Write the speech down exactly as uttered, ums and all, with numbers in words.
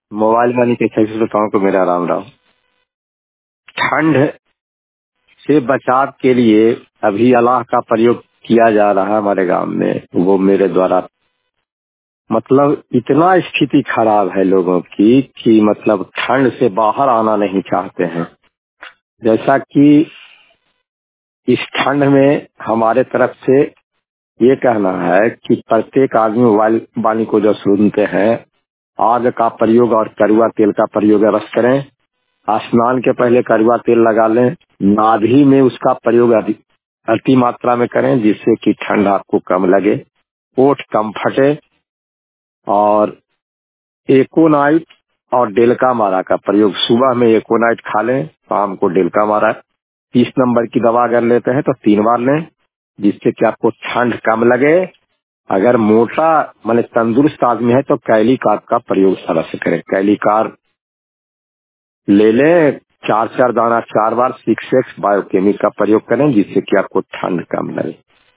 Mobile money के कैसे बताऊं को मेरा राम राम। ठंड से बचाव के लिए अभी अल्लाह का प्रयोग किया जा रहा है हमारे गांव में, वो मेरे द्वारा। मतलब इतना स्थिति खराब है लोगों की कि मतलब ठंड से बाहर आना नहीं चाहते हैं। जैसा कि इस ठंड में हमारे तरफ से ये कहना है कि प्रत्येक आदमी मोबाइल वाणी को जो सुनते हैं, आग का प्रयोग और कड़वा तेल का प्रयोग अवश्य करें। स्नान के पहले कड़वा तेल लगा लें। नाभि में उसका प्रयोग अधिक अति मात्रा में करें, जिससे कि ठंड आपको कम लगे, ओठ कम फटे। और एकोनाइट और डेल्का मारा का प्रयोग, सुबह में एकोनाइट खा लें, शाम को डेल्का मारा तीस नंबर की दवा अगर लेते हैं तो तीन बार लें, जिससे कि आपको ठंड कम लगे। अगर मोटा माने तंदुरुस्त आदमी है तो कैलिकार का प्रयोग अवश्य करें। कैलिकार ले लें, चार चार दाना चार बार, सिक्स एक्स बायोकेमिक का प्रयोग करें, जिससे कि आपको ठंड कम लगे।